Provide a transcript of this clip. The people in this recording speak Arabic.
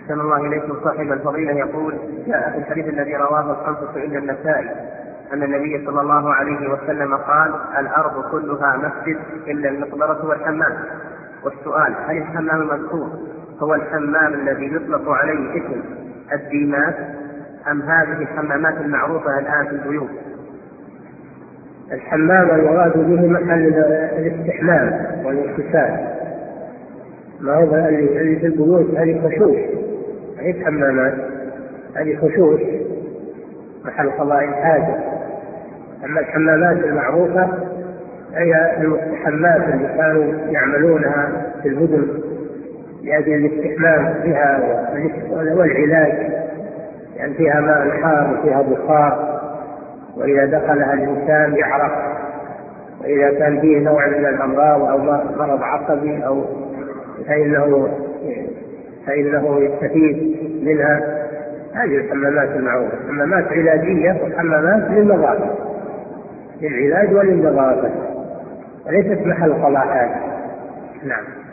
أحسن الله إليكم. صاحب الفضيلة يقول: جاء في الحديث الذي رواه الخمسة إلا النسائي أن النبي صلى الله عليه وسلم قال: الأرض كلها مسجد إلا المقبرة والحمام. والسؤال: هل الحمام المذكور هو الحمام الذي يطلق عليه اسم الديمات أم هذه الحمامات المعروفة الآن في البيوت؟ الحمام المراد به محل الاستحمام والاغتسال، ما هو اللي في البيوت هذه خشوش، هذه حمامات، هذه خشوش محل قضاء الحاجة. أما الحمامات المعروفة هي المستحمات اللي كانوا يعملونها في المدن لأجل الاستحمام بها والعلاج، يعني فيها ماء حار وفيها بخار، وإذا دخلها الإنسان يعرق، وإذا كان فيه نوع من الأمراض أو مرض عصبي أو فإنه يستفيد منها. هذه الحمامات المعروفة حمامات علاجية وحمامات للنظافة، للعلاج وللنظافة، وليست محل قضاء حاجة. نعم.